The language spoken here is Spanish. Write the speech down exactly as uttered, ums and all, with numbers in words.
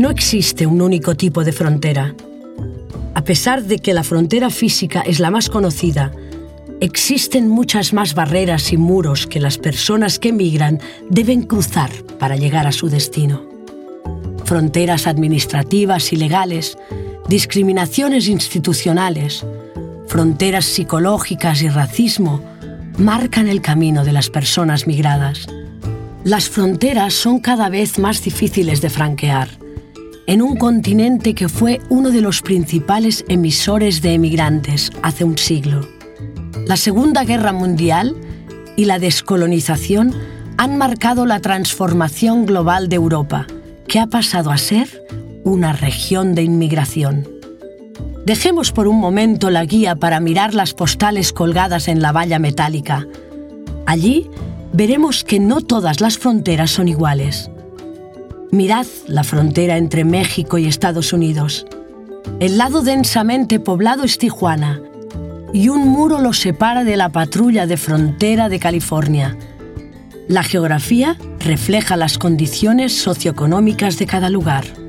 No existe un único tipo de frontera. A pesar de que la frontera física es la más conocida, existen muchas más barreras y muros que las personas que migran deben cruzar para llegar a su destino. Fronteras administrativas y legales, discriminaciones institucionales, fronteras psicológicas y racismo marcan el camino de las personas migradas. Las fronteras son cada vez más difíciles de franquear, en un continente que fue uno de los principales emisores de emigrantes hace un siglo. La Segunda Guerra Mundial y la descolonización han marcado la transformación global de Europa, que ha pasado a ser una región de inmigración. Dejemos por un momento la guía para mirar las postales colgadas en la valla metálica. Allí veremos que no todas las fronteras son iguales. Mirad la frontera entre México y Estados Unidos. El lado densamente poblado es Tijuana y un muro lo separa de la patrulla de frontera de California. La geografía refleja las condiciones socioeconómicas de cada lugar.